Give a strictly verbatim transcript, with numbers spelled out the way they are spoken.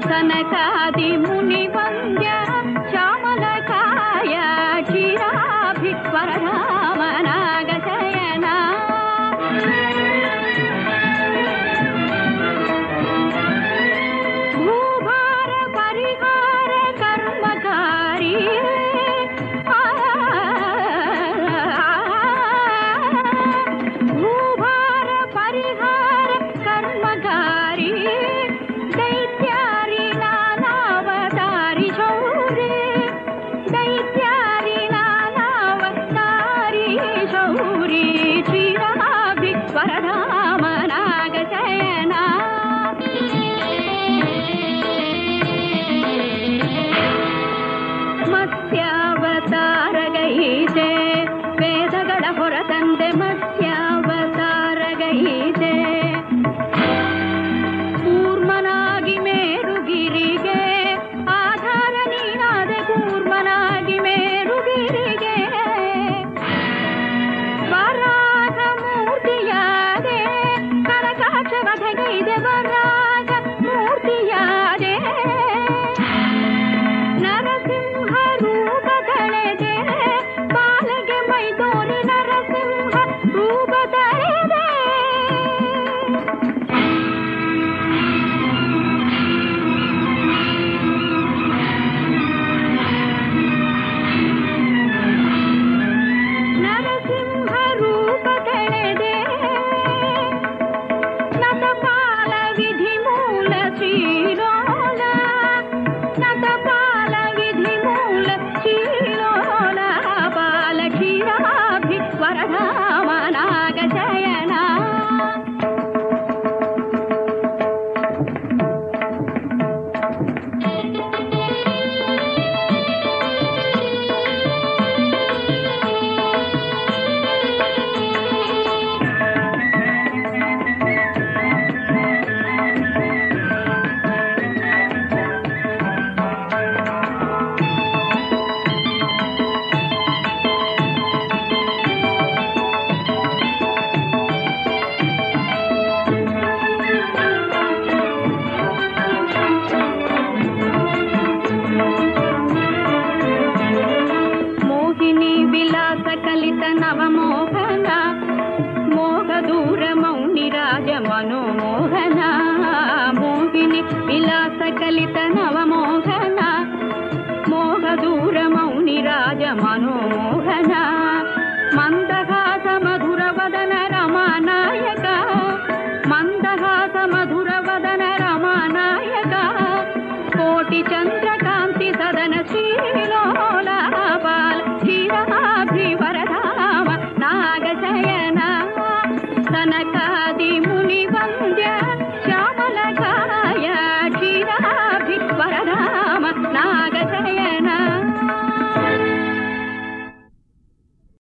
ಸನಕಾದಿ ಮುನಿ ವಂದ್ಯ ಶ್ಯಾಮಲಕಾಯ ಕ್ಷೀರಾಭಿವರಧಾಮನಾಗ ಶಯನ ಭೂಭಾರ ಪರಿಹಾರ ಕರ್ಮಕಾರಿ ಭೂಭಾರ ಪರಿಹಾರ ಕರ್ಮಕಾರಿ ದೈತ್ಯಾರಿ ನಾನಾವತಾರಿ ಶೌರ್ಯ ದೈತ್ಯಾರಿ ನಾನಾವತಾರಿ ಶೌರಿ ಶ್ರೀರಾಭಿ ವರಧಾಮನಾಗ ಶಯನ ಮತ್ಸ್ಯಾವತಾರಗೈತೆ ವೇದಗಳ ಹೊರತಂದೆ ಮತ್ಸ್ಯಾವತಾರಗೈತೆ ಕೂರ್ಮನಾಗಿ ಮೇರುಗಿರಿಗೆ ಆಧಾರ ನೀನಾದೆ ಕೂರ್ಮನಾಗಿ ಮೇರುಗಿರಿಗೆ ವರಾಹ ಮೂರ್ತಿಯಾದೆ ಕನಕಾಕ್ಷ ವಧಗೈದೆ ವರಾಹ ಮೂರ್ತಿಯಾದೆ ನರಸಿಂಹ ರೂಪ ತಳೆದೆ ಬಾಲಗೆ ಮೈದೋರಿ ನರಸಿಂಹ ರೂಪ ತಳೆದೆ ನರಸಿಂಹ ರೂಪ ತಳೆದೆ ನತಪಾಲ ವಿಧಿ ಮೂಲ ಶ್ರೀಲೋಲ ನತಪಾಲ ವಿಧಿ ಮೂಲ ಶ್ರೀಲೋಲ ಬಾಲ ಕ್ಷೀರಾಭಿ ವರಧಾಮನಾಗ ಶಯನ ಮೋಹಿನಿ ವಿಲಾಸ ಕಲಿತ ನವಮೋಹನ ಮೋಹ ದೂರ ಮೌನಿ ರಾಜ ಮನೋಮೋಹನ ಮೋಹಿನಿ ವಿಲಾಸ ಕಲಿತ ನವಮೋಹನ ಮೋಹ ದೂರ ಮೌನಿ ರಾಜ ಮನೋಮೋಹನ ಮಂದಹಾಸ ಮಧುರ ವದನ ರಮಾನಾಯಕ ಮಂದಹಾಸ ಮಧುರ ವದನ ರಮಾನಾಯಕ ಕೋಟಿ ಚಂದ್ರ